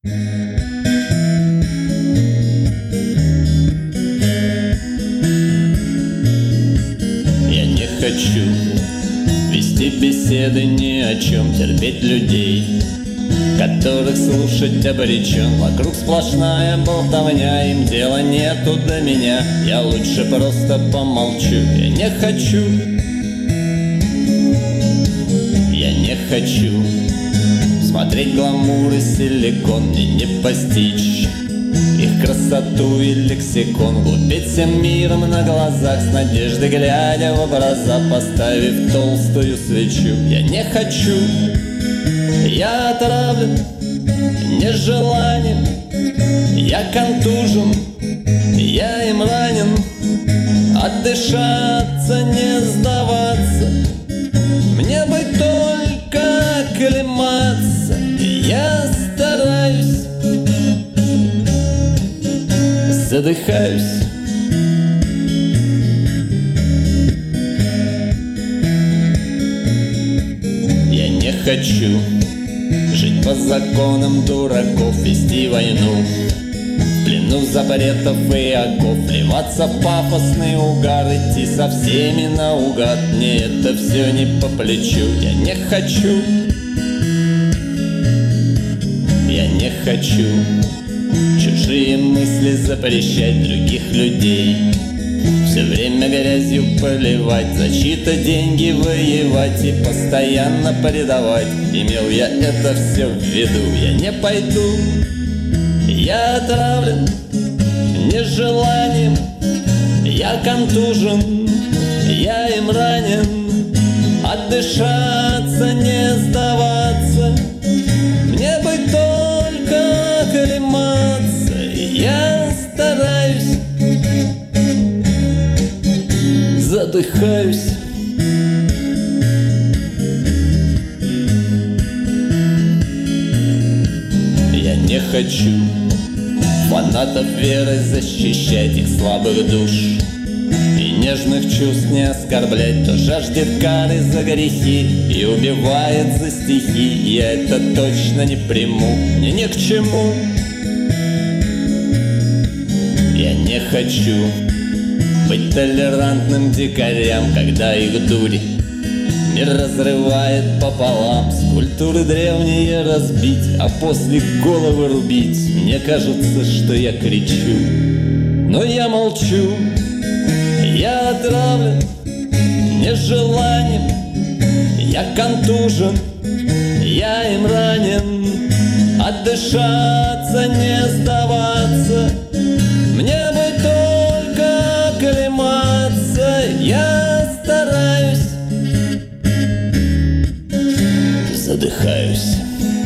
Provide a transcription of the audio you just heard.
Я не хочу вести беседы ни о чем, терпеть людей, которых слушать обречен. Вокруг сплошная болтовня, им дела нету до меня. Я лучше просто помолчу. Я не хочу смотреть гламур и силикон, мне не постичь их красоту и лексикон. Глупеть всем миром на глазах, с надеждой глядя в образа, поставив толстую свечу. Я не хочу, я отравлен нежеланием, я контужен, я им ранен. Отдышаться, не сдаваться, мне бы только оклематься. Я стараюсь, задыхаюсь. Я не хочу жить по законам дураков, вести войну в плену запретов и оков, вливаться в пафосный угар, идти со всеми наугад. Мне это все не по плечу. Я не хочу чужие мысли запрещать, других людей все время грязью поливать, за чьи-то деньги воевать и постоянно предавать. Имел я это все в виду. Я не пойду, я отравлен нежеланием, я контужен, я им ранен. Отдышаться, не сдаваться, мне бы только оклематься. Я стараюсь, задыхаюсь. Я не хочу фанатов веры защищать, их слабых душ и нежных чувств не оскорблять. Кто жаждет кары за грехи и убивает за стихи, я это точно не приму, мне ни к чему. Я не хочу быть толерантным дикарям, когда их дурь мир разрывает пополам. Скульптуры древние разбить, а после головы рубить. Мне кажется, что я кричу, но я молчу. Я отравлен нежеланием, я контужен, я им ранен. Отдышаться, не сдаваться, мне бы только оклематься. Я стараюсь, задыхаюсь.